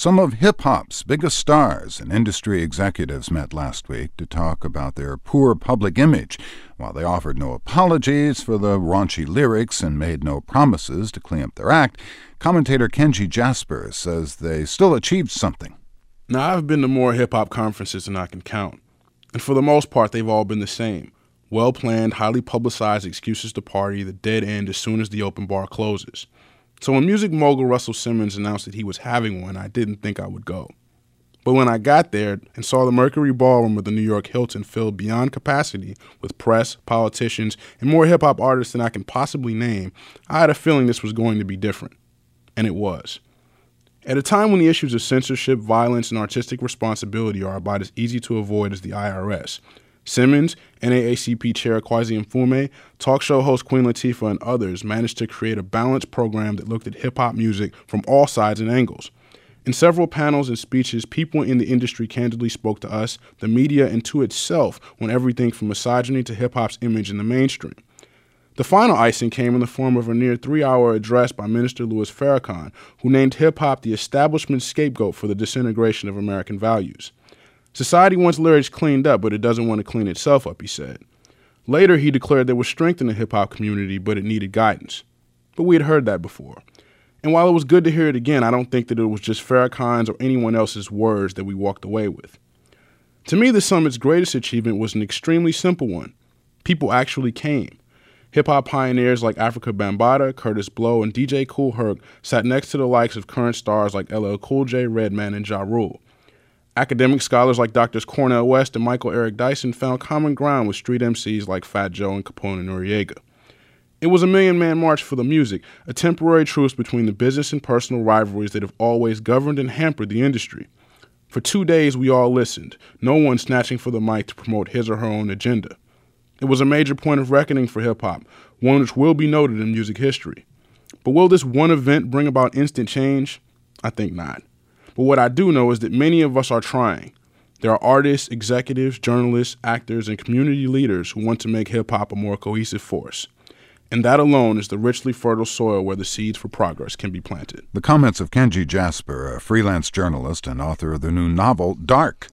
Some of hip-hop's biggest stars and industry executives met last week to talk about their poor public image. While they offered no apologies for the raunchy lyrics and made no promises to clean up their act, commentator Kenji Jasper says they still achieved something. Now, I've been to more hip-hop conferences than I can count, and for the most part, they've all been the same. Well-planned, highly publicized excuses to party, the dead end as soon as the open bar closes. So when music mogul Russell Simmons announced that he was having one, I didn't think I would go. But when I got there and saw the Mercury Ballroom of the New York Hilton filled beyond capacity with press, politicians, and more hip-hop artists than I can possibly name, I had a feeling this was going to be different. And it was. At a time when the issues of censorship, violence, and artistic responsibility are about as easy to avoid as the IRS, Simmons, NAACP Chair Kwasi Mfume, talk show host Queen Latifah, and others managed to create a balanced program that looked at hip-hop music from all sides and angles. In several panels and speeches, people in the industry candidly spoke to us, the media, and to itself on everything from misogyny to hip-hop's image in the mainstream. The final icing came in the form of a near 3-hour address by Minister Louis Farrakhan, who named hip-hop the establishment scapegoat for the disintegration of American values. Society wants lyrics cleaned up, but it doesn't want to clean itself up, he said. Later, he declared there was strength in the hip-hop community, but it needed guidance. But we had heard that before. And while it was good to hear it again, I don't think that it was just Farrakhan's or anyone else's words that we walked away with. To me, the summit's greatest achievement was an extremely simple one. People actually came. Hip-hop pioneers like Afrika Bambaataa, Curtis Blow, and DJ Kool Herc sat next to the likes of current stars like LL Cool J, Redman, and Ja Rule. Academic scholars like Drs. Cornel West and Michael Eric Dyson found common ground with street MCs like Fat Joe and Capone Noriega. It was a million-man march for the music, a temporary truce between the business and personal rivalries that have always governed and hampered the industry. For 2 days, we all listened, no one snatching for the mic to promote his or her own agenda. It was a major point of reckoning for hip-hop, one which will be noted in music history. But will this one event bring about instant change? I think not. But what I do know is that many of us are trying. There are artists, executives, journalists, actors, and community leaders who want to make hip-hop a more cohesive force. And that alone is the richly fertile soil where the seeds for progress can be planted. The comments of Kenji Jasper, a freelance journalist and author of the new novel, Dark.